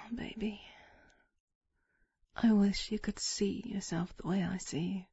baby, I wish you could see yourself the way I see you.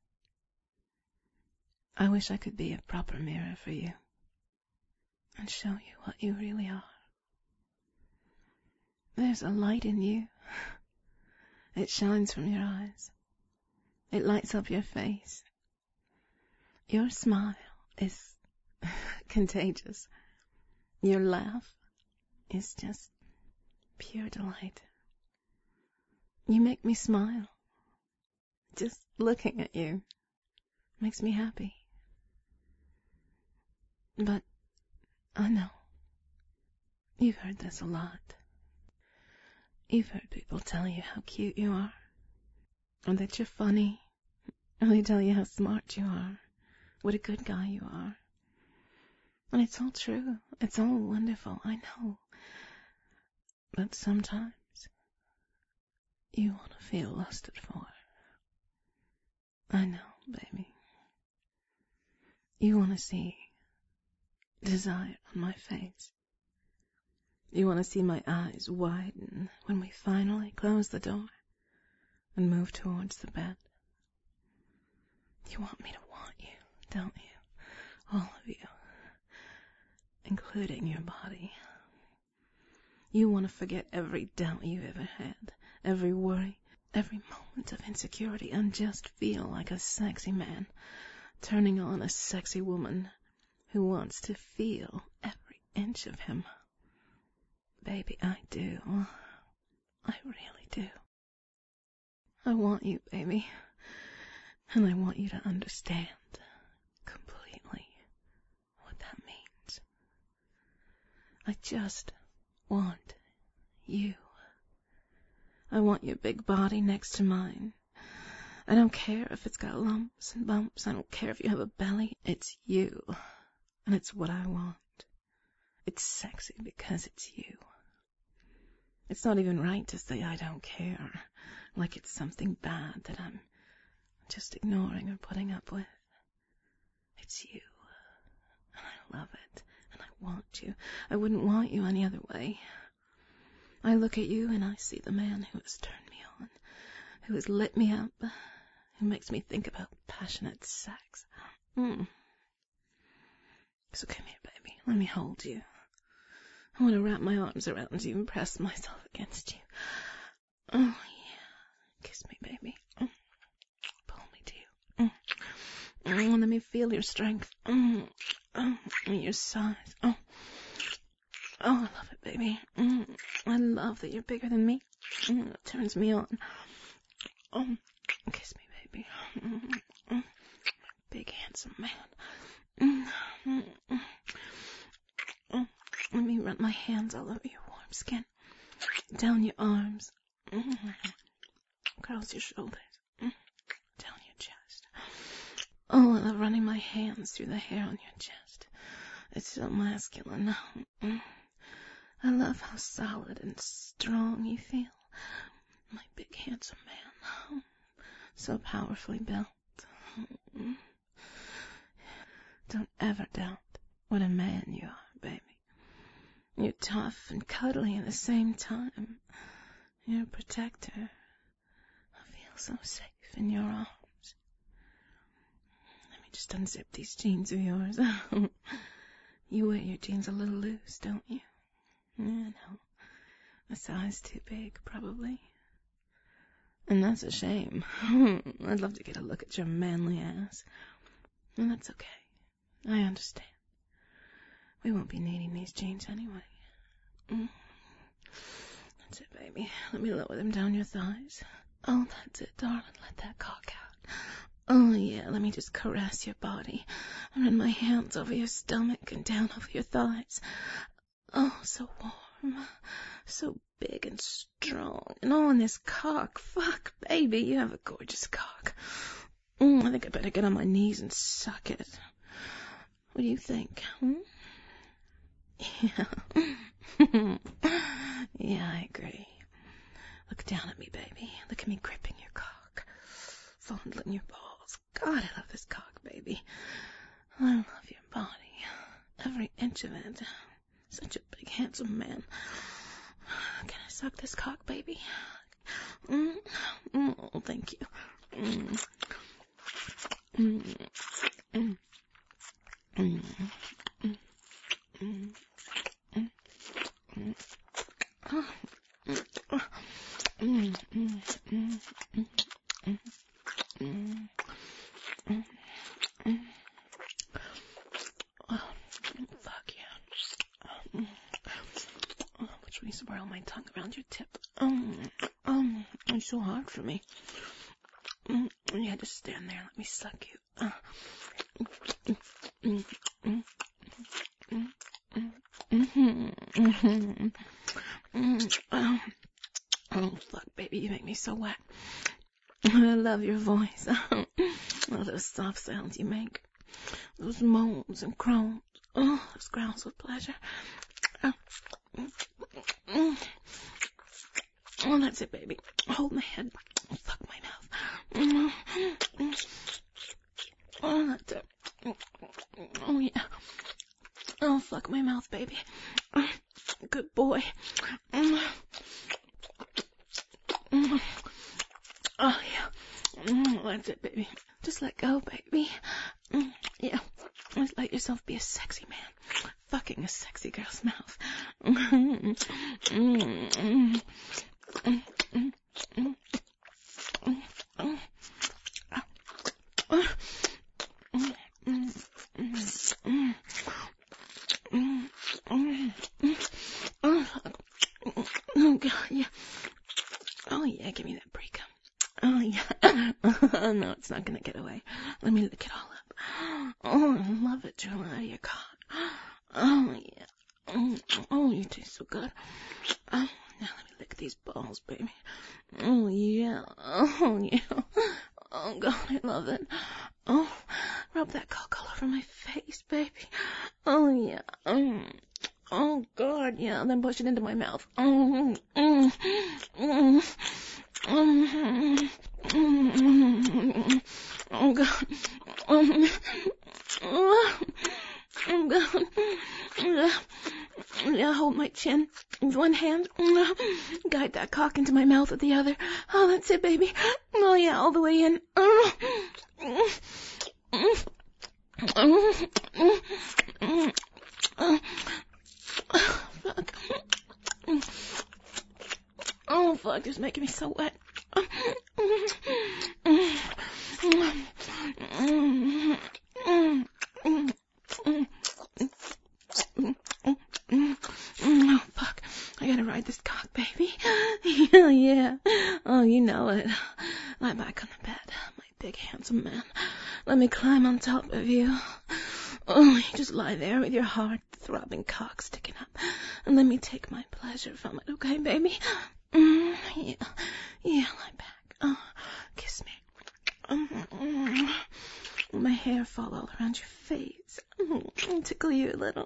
I wish I could be a proper mirror for you and show you what you really are. There's a light in you. It shines from your eyes. It lights up your face. Your smile is contagious. Your laugh is just pure delight. You make me smile. Just looking at you makes me happy. But I know you've heard this a lot. You've heard people tell you how cute you are, or that you're funny, or they tell you how smart you are, what a good guy you are. And it's all true. It's all wonderful, I know. But sometimes you want to feel lusted for. I know, baby. You want to see desire on my face. You want to see my eyes widen when we finally close the door and move towards the bed. You want me to want you, don't you? All of you, including your body. You want to forget every doubt you ever had, every worry, every moment of insecurity, and just feel like a sexy man turning on a sexy woman who wants to feel every inch of him. Baby, I do. I really do. I want you, baby. And I want you to understand completely what that means. I just want you. I want your big body next to mine. I don't care if it's got lumps and bumps. I don't care if you have a belly. It's you. And it's what I want. It's sexy because it's you. It's not even right to say I don't care, like it's something bad that I'm just ignoring or putting up with. It's you. And I love it. And I want you. I wouldn't want you any other way. I look at you and I see the man who has turned me on, who has lit me up, who makes me think about passionate sex. So come here, baby. Let me hold you. I want to wrap my arms around you and press myself against you. Oh, yeah. Kiss me, baby. Pull me to you. Let me feel your strength. Your size. Oh, I love it, baby. I love that you're bigger than me. It turns me on. Kiss me, baby. Big, handsome man. Let me run my hands all over your warm skin, down your arms, across your shoulders, down your chest. Oh, I love running my hands through the hair on your chest. It's so masculine. I love how solid and strong you feel. My big, handsome man. So powerfully built. Don't ever doubt what a man you are, baby. You're tough and cuddly at the same time. You're a protector. I feel so safe in your arms. Let me just unzip these jeans of yours. You wear your jeans a little loose, don't you? Yeah, I know. A size too big, probably. And that's a shame. I'd love to get a look at your manly ass. And that's okay. I understand. We won't be needing these jeans anyway. That's it, baby. Let me lower them down your thighs. Oh, that's it, darling. Let that cock out. Oh, yeah, let me just caress your body. Run my hands over your stomach and down over your thighs. Oh, so warm. So big and strong. And on this cock. Fuck, baby, you have a gorgeous cock. I think I better get on my knees and suck it. What do you think? Yeah. Yeah, I agree. Look down at me, baby. Look at me gripping your cock. Fondling your balls. God, I love this cock, baby. I love your body. Every inch of it. Such a big, handsome man. Can I suck this cock, baby? Oh, thank you. Fuck yeah. Which means to swirl my tongue around your tip. It's so hard for me. Yeah, just stand there and let me suck you. Oh, fuck, baby, you make me so wet. I love your voice. Oh, those soft sounds you make. Those moans and groans. Oh, those growls of pleasure. Oh, that's it, baby. Hold my head. Fuck my mouth. Oh, that's it. Oh, yeah. Oh, fuck my mouth, baby. Good boy. Oh, yeah. That's it, baby. Just let go, baby. Yeah. Just let yourself be a sexy man. Fucking a sexy girl's mouth. Oh, God, yeah. Oh, yeah, give me that break. Oh, yeah. No, it's not gonna get away. Let me lick it all up. Oh, I love it, drooling out of your cock. Oh, yeah. Oh, you taste so good. Now let me lick these balls, baby. Oh, yeah. Oh, yeah. Oh, God, I love it. Oh, rub that cock all over my face, baby. Oh, yeah. Oh, God, yeah. Then push it into my mouth. Oh, God. Oh, God. Yeah, hold my chin with one hand. Guide that cock into my mouth with the other. Oh, that's it, baby. Oh, yeah, all the way in. Fuck. Oh, fuck, this is making me so wet. Oh, fuck. I gotta ride this cock, baby. Yeah. Oh, you know it. Lie back on the bed, my big handsome man. Let me climb on top of you. Oh, you just lie there with your hard throbbing cock sticking up, and let me take my pleasure from it, okay, baby? Yeah, lie back. Oh, kiss me. My hair fall all around your face. Tickle you a little.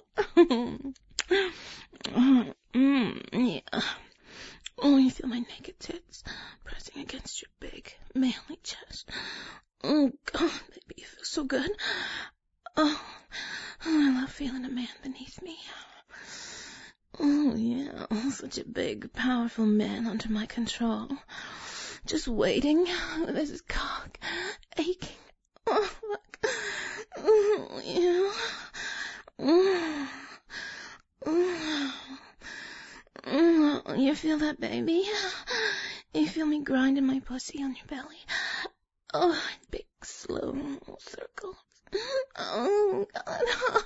Yeah. Oh, you feel my naked tits pressing against your big, manly chest. Oh, God, baby, you feel so good. Oh, I love feeling a man beneath me. Oh, yeah, such a big, powerful man under my control. Just waiting with his cock aching. Oh, fuck. Oh, yeah. You feel that, baby? You feel me grinding my pussy on your belly? Oh, big, slow circles. Oh, God.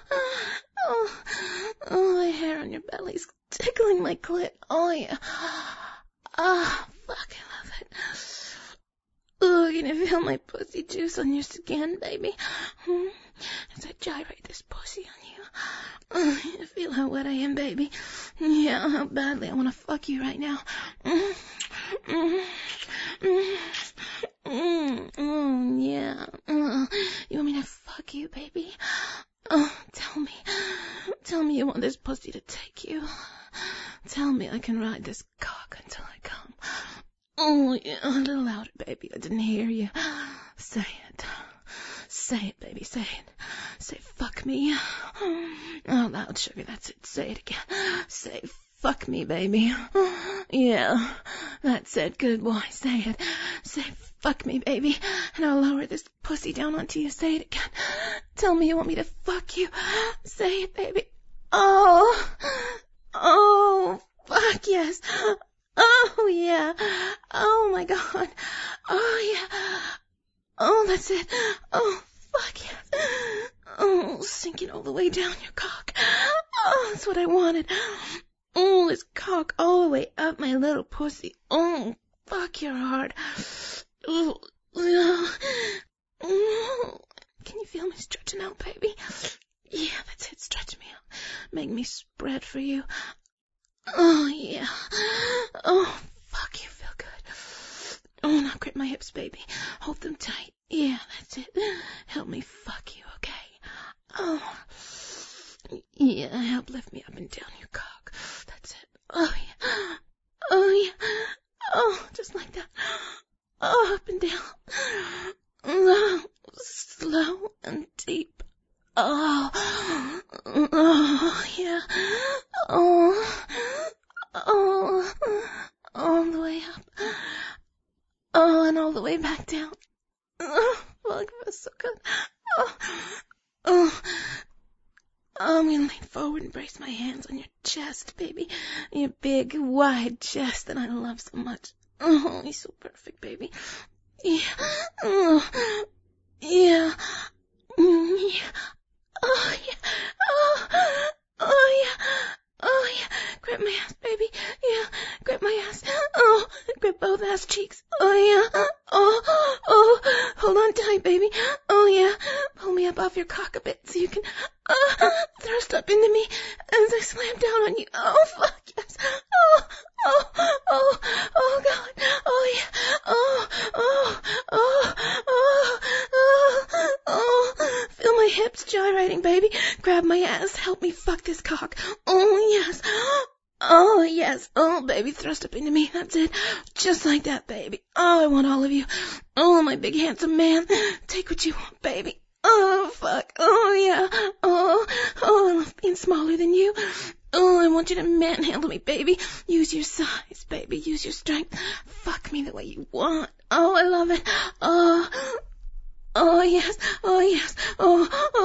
Oh, the hair on your belly's tickling my clit. Oh, yeah. Ah, fuck, I love it. Oh, can you feel my pussy juice on your skin, baby? As I gyrate this pussy on you. Oh, you feel how wet I am, baby? Yeah, how badly I want to fuck you right now. Oh, yeah. You want me to fuck you, baby? Oh, tell me you want this pussy to take you. Tell me I can ride this cock until I come. Oh, yeah, a little louder, baby. I didn't hear you. Say it. Say it, baby. Say it. Say fuck me. Oh, loud, sugar. That's it. Say it again. Say fuck me, baby. Yeah, that's it. Good boy. Say it. Say fuck me, baby. And I'll lower this pussy down onto you. Say it again. Tell me you want me to fuck you. Say it, baby. Oh, fuck yes. Oh, yeah. Oh, my God. Oh, yeah. Oh, that's it. Oh, fuck yes. Oh, sinking all the way down your cock. Oh, that's what I wanted. Oh, this cock all the way up my little pussy. Oh, fuck, you're hard. Oh, can you feel me stretching out, baby? Yeah, that's it. Stretch me out. Make me spread for you. Oh, yeah. Oh, fuck, you feel good. Oh, now grip my hips, baby. Hold them tight. Yeah, that's it. Help me fuck you, okay? Oh, yeah, help lift me up and down your cock. That's it. Oh, yeah. Oh, yeah. Oh, just like that. Oh, up and down. Oh, slow and deep. Oh, yeah. Oh, all the way up. Oh, and all the way back down. Oh, fuck, it feels so good. Oh, I'm gonna lean forward and brace my hands on your chest, baby. Your big, wide chest that I love so much. Oh, you're so perfect, baby. Yeah. Oh, yeah. Yeah. Oh, yeah. Oh, yeah. Oh, yeah. Grip my ass, baby. Yeah. Grip my ass. Oh, grip both ass cheeks. Oh, yeah. Oh, hold on tight, baby. Oh, yeah. Pull me up off your cock a bit so you can thrust up into me as I slam down on you. Oh, fuck, yes. Oh, God. Oh, yeah. Oh. Feel my hips gyrating, baby. Grab my ass. Help me fuck this cock. Oh, yes. Oh, yes. Oh, baby, thrust up into me. That's it. Just like that, baby. Oh, I want all of you. Oh, my big handsome man. Take what you want, baby. Oh, fuck. Oh, yeah. Oh, I love being smaller than you. Oh, I want you to manhandle me, baby. Use your size, baby. Use your strength. Fuck me the way you want. Oh, I love it. Oh, yes. Oh, yes. Oh,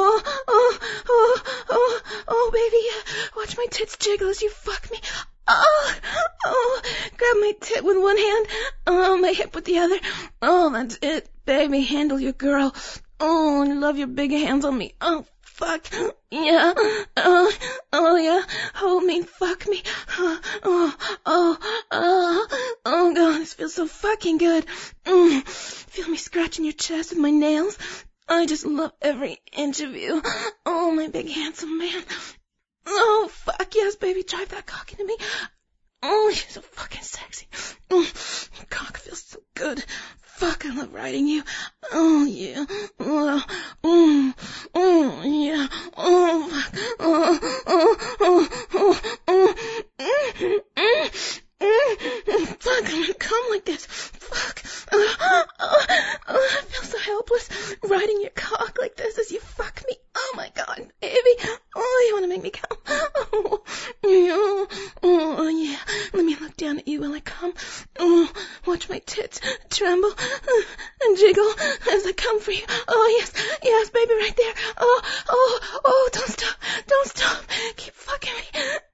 baby, yeah. Watch my tits jiggle as you fuck me. Oh, grab my tit with one hand. Oh, my hip with the other. Oh, that's it, baby. Handle your girl. Oh, I love your big hands on me. Oh, fuck. Yeah. Oh, yeah. Hold me and fuck me. Oh, God, this feels so fucking good. Feel me scratching your chest with my nails. I just love every inch of you. Oh, my big handsome man. Oh, fuck yes, baby. Drive that cock into me. Oh, you're so fucking sexy. Your cock feels so good. Fuck, I love riding you. Oh, yeah. Yeah. Oh, fuck. Fuck, I'm gonna come like this. Fuck. I feel so helpless riding your cock like this as you fuck me. Oh, my God, baby. Oh, you wanna make me come? Oh, yeah. Let me look down at you while I come. Oh, watch my tits tremble and jiggle as I come for you. Oh, yes, baby, right there. Oh, don't stop. Keep fucking me.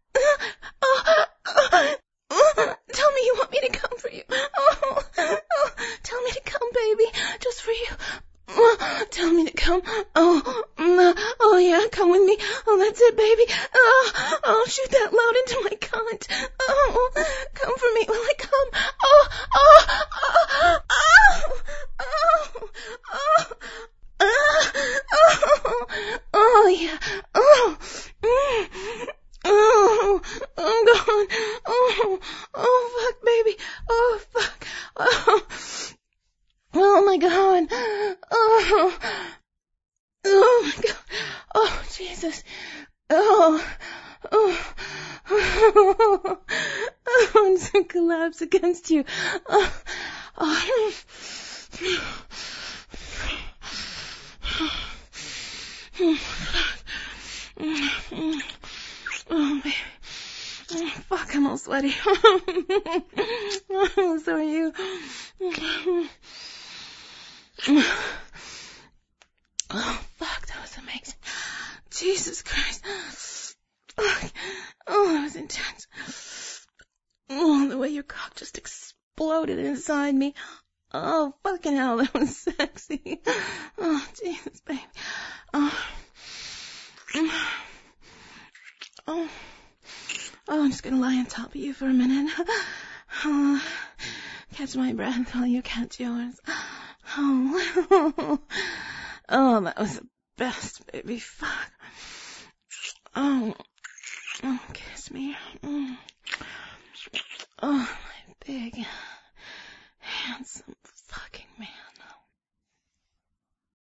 Tell me you want me to come for you. Tell me to come, baby, just for you. Tell me to come. Oh, yeah, come with me. Oh, that's it, baby. Oh, shoot that load into my cunt. Oh, come for me while I come. Oh, yeah. Oh, God. Oh, fuck, baby. Oh, fuck. Oh, my God. Oh, my God. Oh, Jesus. I'm just gonna collapse against you. Oh, baby. Fuck, I'm all sweaty. So are you. Oh, fuck, that was amazing. Jesus Christ. Oh, that was intense. Oh, the way your cock just exploded inside me. Oh, fucking hell, that was sexy. Oh, Jesus, baby. Oh, I'm just gonna lie on top of you for a minute. Catch my breath while you catch yours. Oh, that was the best, baby. Fuck. Oh, kiss me. Oh, my big, handsome fucking man.